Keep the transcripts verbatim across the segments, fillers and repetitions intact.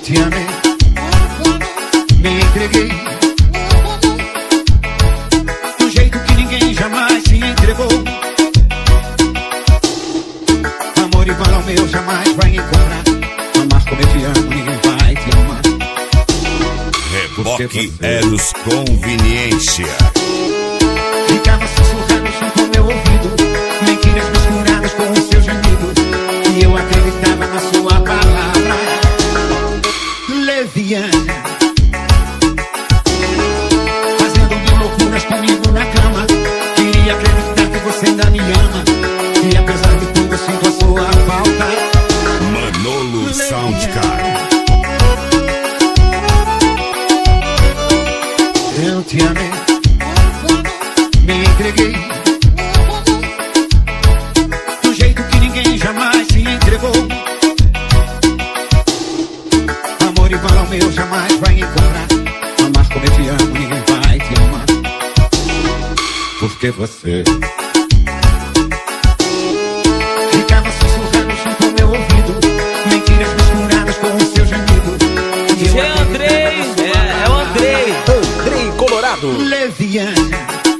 te amei, me entreguei do jeito que ninguém jamais se entregou. Amor igual ao meu jamais vai encontrar. Amar como eu te amo, ninguém vai te amar. Reboque Eros Conveniência. Ficava sussurrando junto ao meu ouvido, mentiras misturadas com o seu gemido, e eu acreditava na sua palavra leviana, fazendo mil loucuras comigo na cama. Queria acreditar que você ainda me ama, e apesar de tudo sinto a sua falta. Manolo Soundcard. Eu te amei, me entreguei do jeito que ninguém jamais se entregou. Amor igual ao meu jamais vai encontrar. Amar como eu te amo, ninguém vai te amar. Porque você ficava sussurrando junto ao meu ouvido, mentiras misturadas com o seu gemido. G. Andrei, é, é o Andrei. Andrei Colorado. Leviana,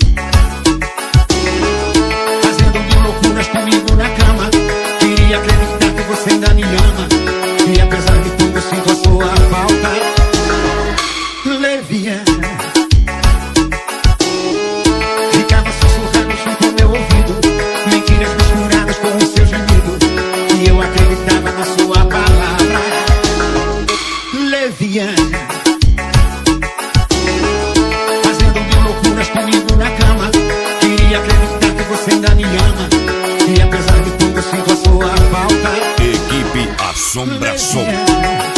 fazendo mil loucuras comigo na cama. Queria acreditar que você ainda me ama, e apesar de tudo sinto a sua falta. Leviana, ficava sussurrando junto ao meu ouvido, mentiras misturadas com o seu gemido, e eu acreditava na sua palavra. Leviana, fazendo mil loucuras comigo na cama. Queria acreditar que você ainda me ama, e apesar de tudo sinto a sua falta. Equipe Assombração. Leviana.